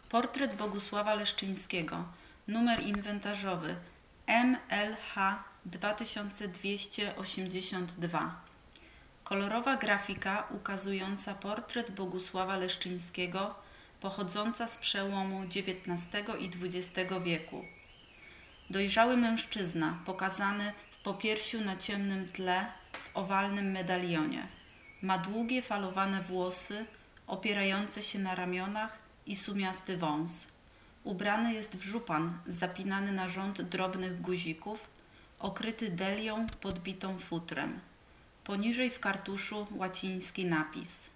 Portret Bogusława Leszczyńskiego, numer inwentarzowy MLH 2282. Kolorowa grafika ukazująca portret Bogusława Leszczyńskiego, pochodząca z przełomu XIX i XX wieku. Dojrzały mężczyzna, pokazany w popiersiu na ciemnym tle w owalnym medalionie. Ma długie, falowane włosy, opierające się na ramionach i sumiasty wąs. Ubrany jest w żupan zapinany na rząd drobnych guzików, okryty delią podbitą futrem. Poniżej w kartuszu łaciński napis.